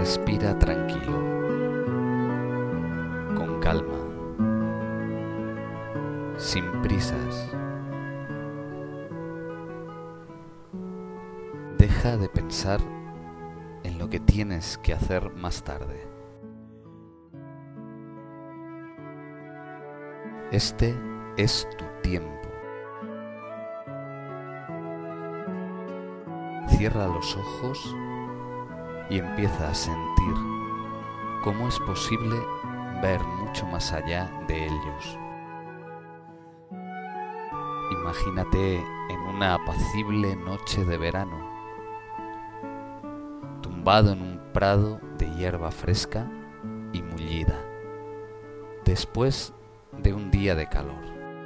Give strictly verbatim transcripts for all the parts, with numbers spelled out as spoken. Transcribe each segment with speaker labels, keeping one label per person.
Speaker 1: Respira tranquilo, con calma, sin prisas. Deja de pensar en lo que tienes que hacer más tarde. Este es tu tiempo. Cierra los ojos y empieza a sentir cómo es posible ver mucho más allá de ellos. Imagínate en una apacible noche de verano, tumbado en un prado de hierba fresca y mullida, después de un día de calor.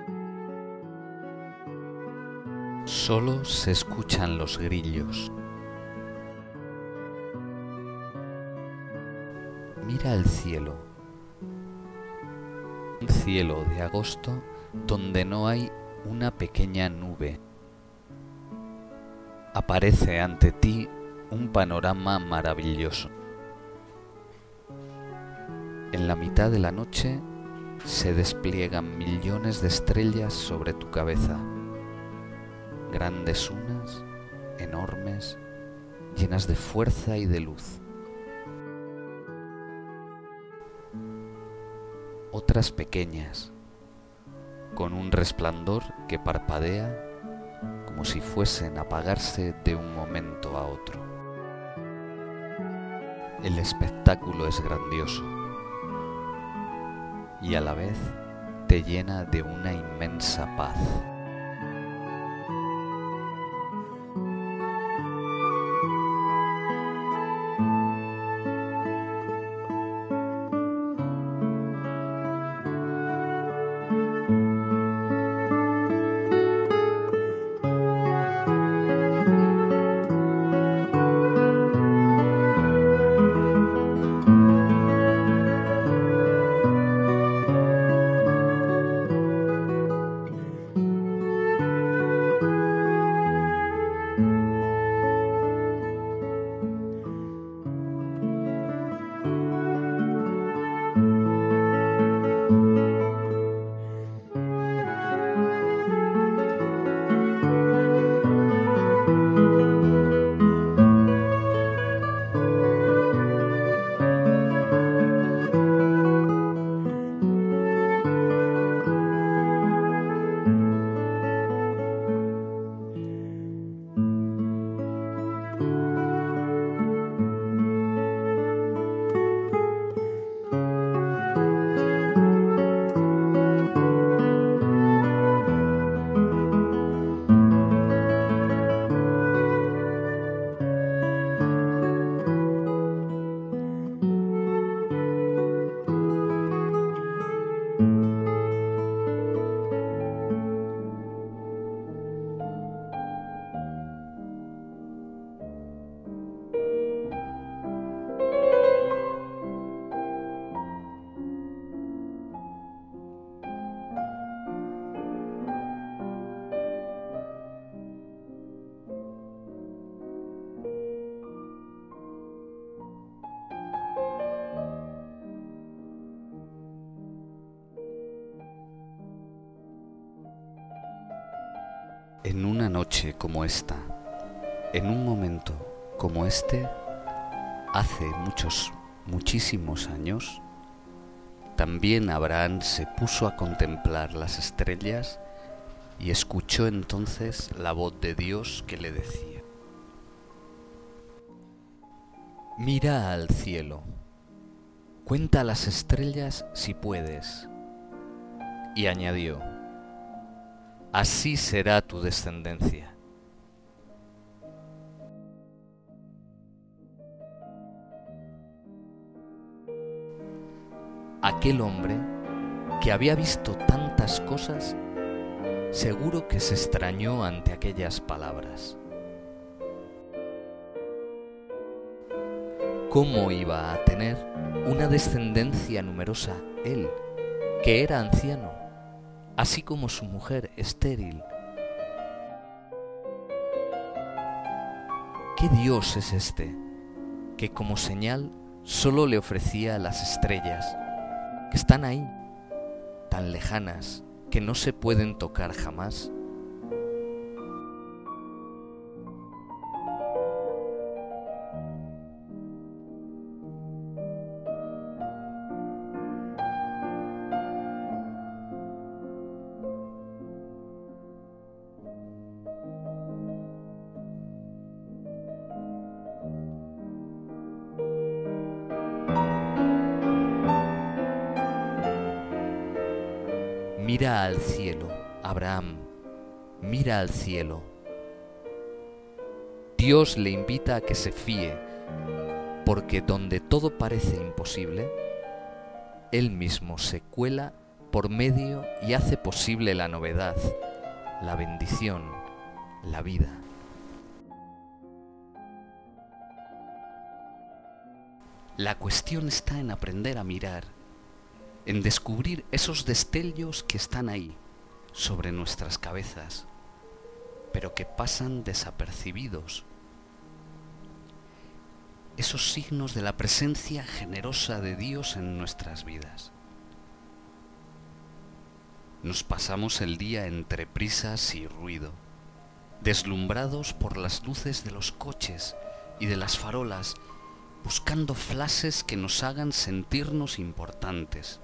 Speaker 1: Solo se escuchan los grillos. Mira el cielo, un cielo de agosto donde no hay una pequeña nube. Aparece ante ti un panorama maravilloso. En la mitad de la noche se despliegan millones de estrellas sobre tu cabeza, grandes unas, enormes, llenas de fuerza y de luz. Otras pequeñas, con un resplandor que parpadea como si fuesen a apagarse de un momento a otro. El espectáculo es grandioso y a la vez te llena de una inmensa paz. En una noche como esta, en un momento como este, hace muchos, muchísimos años, también Abraham se puso a contemplar las estrellas y escuchó entonces la voz de Dios que le decía: mira al cielo, cuenta las estrellas si puedes. Y añadió: así será tu descendencia. Aquel hombre, que había visto tantas cosas, seguro que se extrañó ante aquellas palabras. ¿Cómo iba a tener una descendencia numerosa él, que era anciano, así como su mujer estéril? ¿Qué Dios es este, que como señal solo le ofrecía las estrellas, que están ahí, tan lejanas, que no se pueden tocar jamás. Mira al cielo, Abraham, mira al cielo. Dios le invita a que se fíe, porque donde todo parece imposible, Él mismo se cuela por medio y hace posible la novedad, la bendición, la vida. La cuestión está en aprender a mirar, en descubrir esos destellos que están ahí, sobre nuestras cabezas, pero que pasan desapercibidos. Esos signos de la presencia generosa de Dios en nuestras vidas. Nos pasamos el día entre prisas y ruido, deslumbrados por las luces de los coches y de las farolas, buscando flashes que nos hagan sentirnos importantes.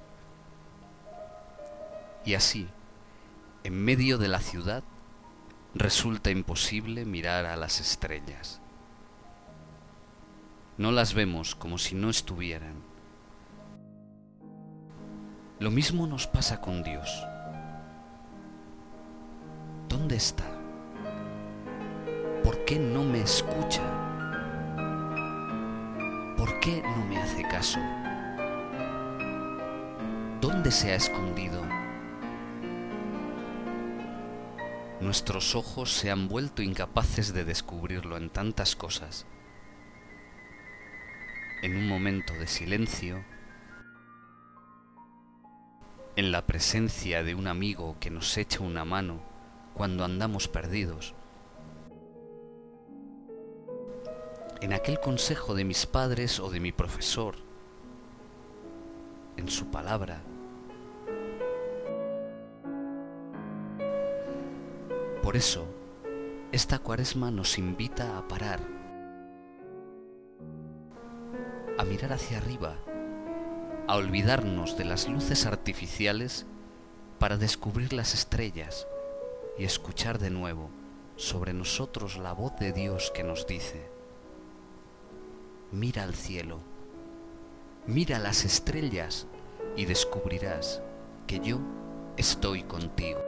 Speaker 1: Y así, en medio de la ciudad, resulta imposible mirar a las estrellas. No las vemos como si no estuvieran. Lo mismo nos pasa con Dios. ¿Dónde está? ¿Por qué no me escucha? ¿Por qué no me hace caso? ¿Dónde se ha escondido? Nuestros ojos se han vuelto incapaces de descubrirlo en tantas cosas. En un momento de silencio, en la presencia de un amigo que nos echa una mano cuando andamos perdidos, en aquel consejo de mis padres o de mi profesor, en su palabra. Por eso, esta Cuaresma nos invita a parar, a mirar hacia arriba, a olvidarnos de las luces artificiales para descubrir las estrellas y escuchar de nuevo sobre nosotros la voz de Dios que nos dice: mira al cielo, mira las estrellas y descubrirás que yo estoy contigo.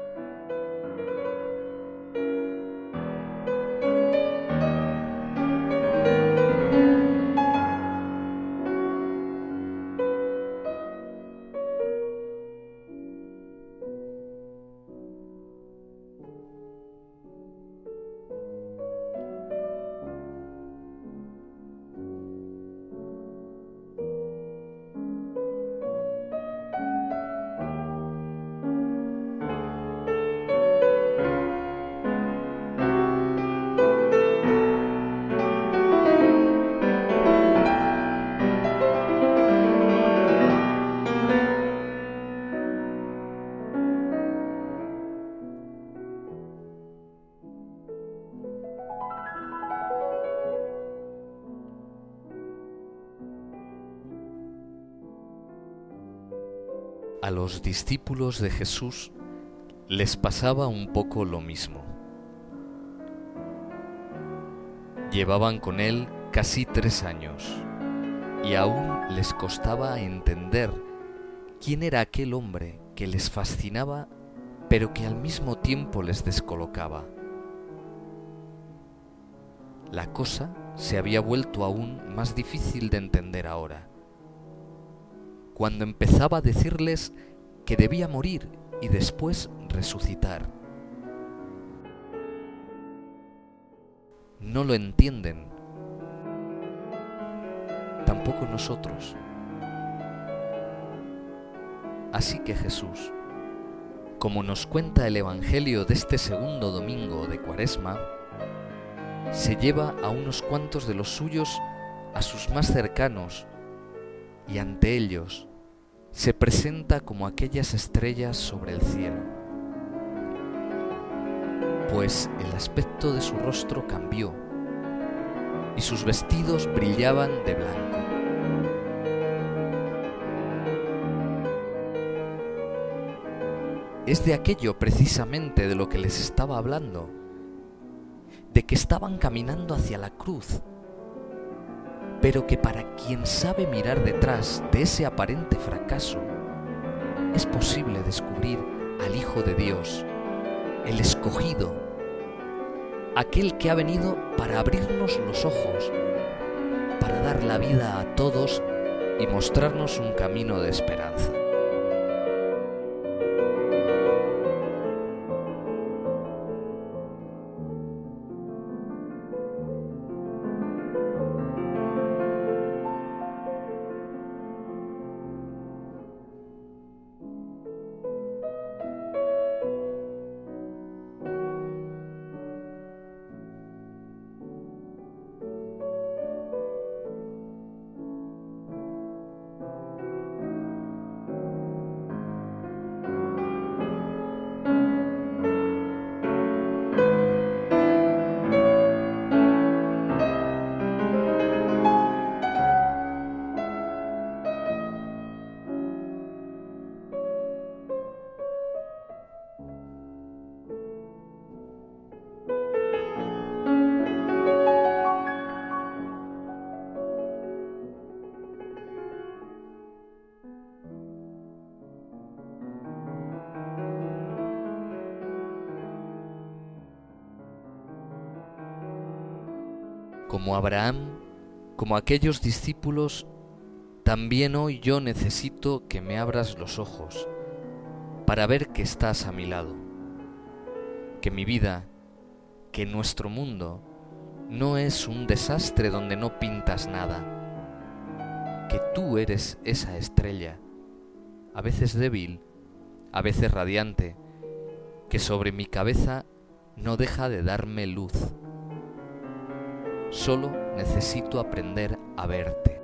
Speaker 1: A los discípulos de Jesús les pasaba un poco lo mismo. Llevaban con él casi tres años y aún les costaba entender quién era aquel hombre que les fascinaba pero que al mismo tiempo les descolocaba. La cosa se había vuelto aún más difícil de entender ahora, cuando empezaba a decirles que debía morir y después resucitar. No lo entienden, tampoco nosotros. Así que Jesús, como nos cuenta el Evangelio de este segundo domingo de Cuaresma, se lleva a unos cuantos de los suyos a sus más cercanos y ante ellos se presenta como aquellas estrellas sobre el cielo, pues el aspecto de su rostro cambió y sus vestidos brillaban de blanco. Es de aquello precisamente de lo que les estaba hablando, de que estaban caminando hacia la cruz, pero que para quien sabe mirar detrás de ese aparente fracaso, es posible descubrir al Hijo de Dios, el escogido, aquel que ha venido para abrirnos los ojos, para dar la vida a todos y mostrarnos un camino de esperanza. Como Abraham, como aquellos discípulos, también hoy yo necesito que me abras los ojos para ver que estás a mi lado, que mi vida, que nuestro mundo no es un desastre donde no pintas nada, que tú eres esa estrella, a veces débil, a veces radiante, que sobre mi cabeza no deja de darme luz. Solo necesito aprender a verte.